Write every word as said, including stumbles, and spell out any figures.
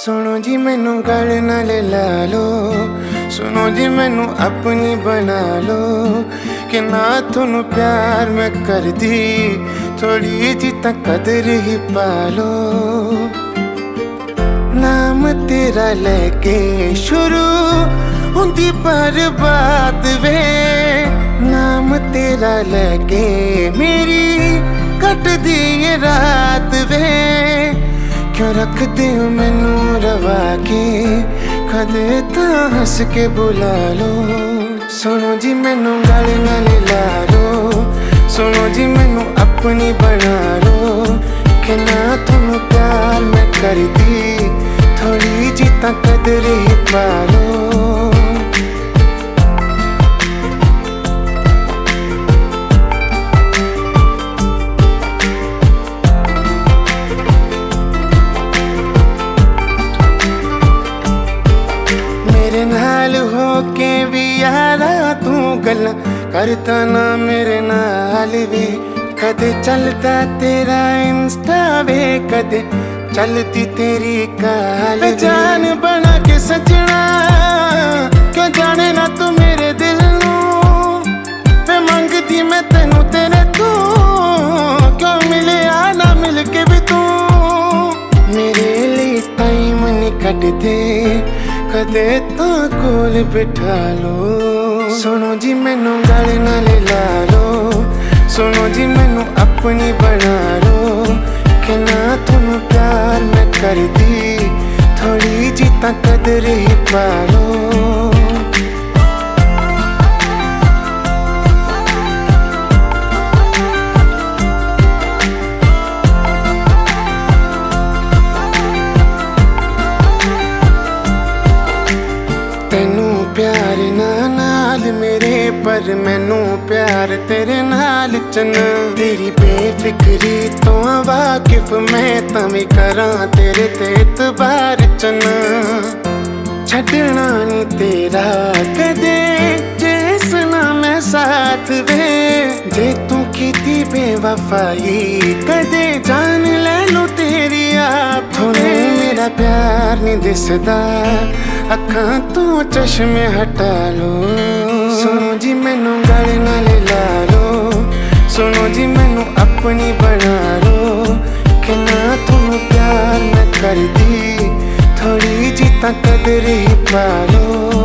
सुनो जी मैनू गल नाल ला लो, सुनो जी मैनू अपनी बना लो कि ना थोनू प्यार मैं कर दी, थोड़ी जी तां कदर ही पा लो। नाम तेरा लेके शुरू हुंदी बर्बाद वे, नाम तेरा लेके मेरी कट दी ये रात वे। क्यों रखते हो मैनू रवा के, कदे तां हंस के बुला लो। सुनो जी मैनू गल नाल ला लो, सुनो जी मैनू अपनी बना लो कि ना थोनू प्यार मैं करदी, थोड़ी जी तां कदर ही पा लो। मेरे नाल हो के भी यारा तू गल्लां करता ना मेरे नाल वे, कदे चलता तेरा इंस्टा वे, कदे चलती तेरी काल। जान बना के सजना क्यों जाने ना तू मेरे दिल नू, मैं मंगदी मैं तेनू तेरे तू, क्यों मिले आ ना मिल के भी तू मेरे लिए टाइम नहीं कटदे, कदे तां कोल बिठा लो। सुनो जी मैनू गल नाल ला लो, सुनो जी मैनू अपनी बना लो कि ना थोनू प्यार मैं करदी, थोड़ी जी तां कदर ही पा लो। तेनू प्यार ना नाल मेरे, पर मैनू प्यार तेरे नाल चना। तेरी बेफिक्री तो वाकिफ मैं तवी करां तेरे ते इतबार चना। छड्डना नी तेरा कदे जिसना मैं साथ वे, जे तू कीती बेवफाई कदे जान ले लूं तेरी आप। थोनू मेरा प्यार नहीं दिसदा, अखां तू चश्मे हटा लो। सुनो जी मैनू गल नाल ला लो, सुनो जी मैनू अपनी बना लो कि ना थोनू प्यार मैं करदी, थोड़ी जी तां कदर ही पा लो।